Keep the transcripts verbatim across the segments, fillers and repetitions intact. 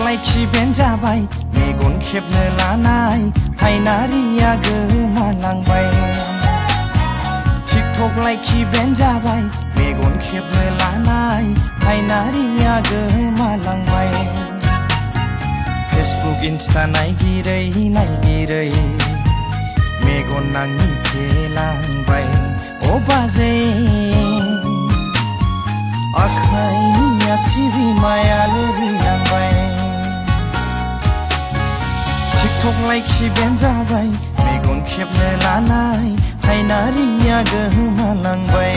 लाइखि बेन जाबाय मेगन खेबनो लानाय हायनारिया गोमालांबाय टिकटक लाइखि बेन जाबाय मेगन खेबनो लानाय हायनारिया गोमालांबाय फेसबुक इन्स्टा नायगिरै नायगिरै मेगन नाङि खेलांबाय अ बाजै आखाइनिया सिबिमाया लोरिलांबाय टिकटक लाइखि बेन जाबाय मेगन खेबनो लानाय हायनारिया गोमालांबाय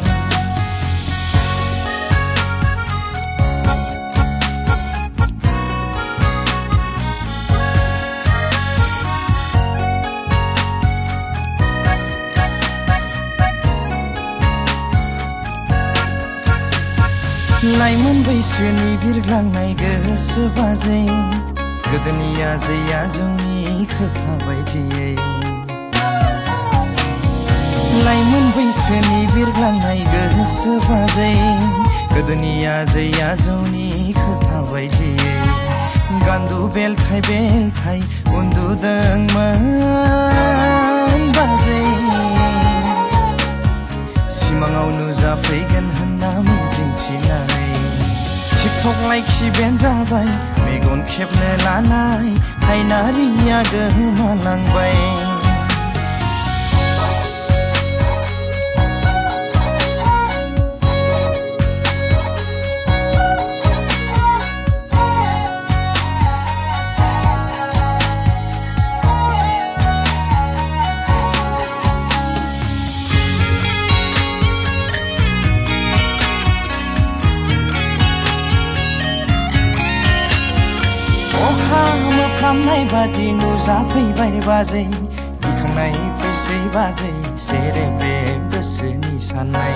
लाइमोन बैसोनि बिरग्लांनाय गोसो बाजै गोदोनि आजै आजौनि खोथा बायदियै लाइमोन बैसोनि बिरग्लांनाय गोसो बाजै गोदोनि आजै आजौनि खोथा बायदियै गान्दु बेलथाय बेलथाय उन्दुदोंमोन बाजै सिमाङाव नुजाफैगोन होनना मिजिंथिनानै टिकटक लाइखि बेन जाबाय मेगन खेबनो लानाय हायनारिया गोमालांबाय मोफ्रामनाय बादि नुजाफैबाय बाजै गिखांनाय फैसै बाजै सेरेब्रे गोसोनि साननाय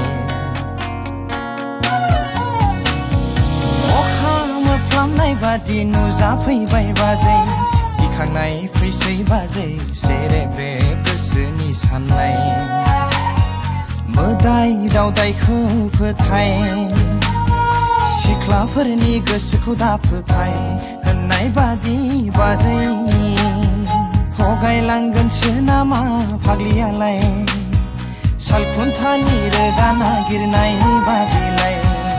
अखा मोफ्रामनाय बादि नुजाफैबाय बाजै गिखांनाय फैसै बाजै सेरेब्रे गोसोनि साननाय मोदाय दावदायखौ फोथाय सिख्लाफोरनि गोसोखौ दाफोथाय होननाय बादि बाजै हगायलांगोनसो नामा फाग्लियालाय सालखुन्थानि रोदा नागिरनाय बादिलाय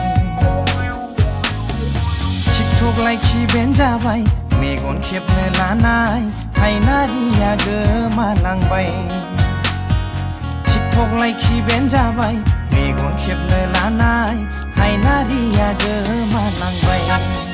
टिकटक लाइखि बेन जाबाय मेगन खेबनो लानाय हायनारिया गोमालांबाय टिकटक लाइखि बेन जाबाय मेगन खेबनो लानाय हायनारिया गोमालांबाय